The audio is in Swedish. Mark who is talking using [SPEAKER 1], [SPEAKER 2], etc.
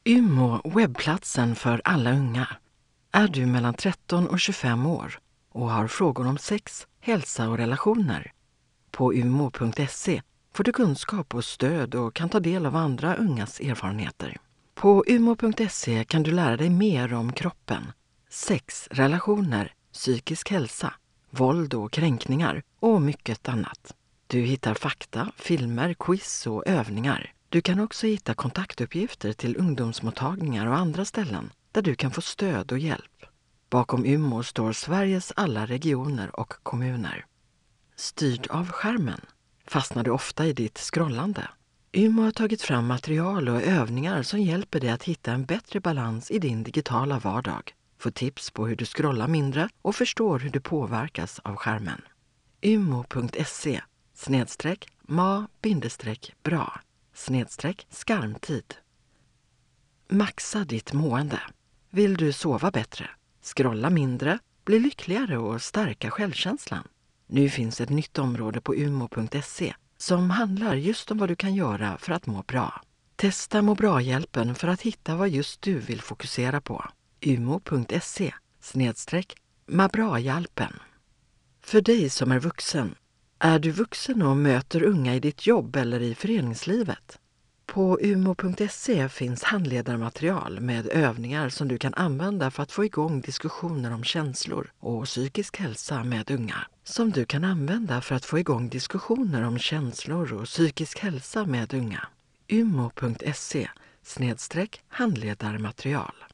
[SPEAKER 1] Umo, webbplatsen för alla unga. Är du mellan 13 och 25 år och har frågor om sex, hälsa och relationer? På umo.se får du kunskap och stöd och kan ta del av andra ungas erfarenheter. På umo.se kan du lära dig mer om kroppen, sex, relationer, psykisk hälsa, våld och kränkningar och mycket annat. Du hittar fakta, filmer, quiz och övningar. Du kan också hitta kontaktuppgifter till ungdomsmottagningar och andra ställen där du kan få stöd och hjälp. Bakom Umo står Sveriges alla regioner och kommuner. Styrd av skärmen. Fastnar du ofta i ditt scrollande? Umo har tagit fram material och övningar som hjälper dig att hitta en bättre balans i din digitala vardag. Få tips på hur du scrollar mindre och förstår hur du påverkas av skärmen. umo.se/ma-bra/skarmtid. Maxa ditt mående. Vill du sova bättre, scrolla mindre, bli lyckligare och stärka självkänslan? Nu finns ett nytt område på umo.se som handlar just om vad du kan göra för att må bra. Testa Må bra-hjälpen för att hitta vad just du vill fokusera på. umo.se/mabrahjälpen. För dig som är vuxen. Är du vuxen och möter unga i ditt jobb eller i föreningslivet? På umo.se finns handledarmaterial med övningar som du kan använda för att få igång diskussioner om känslor och psykisk hälsa med unga. umo.se/handledarmaterial.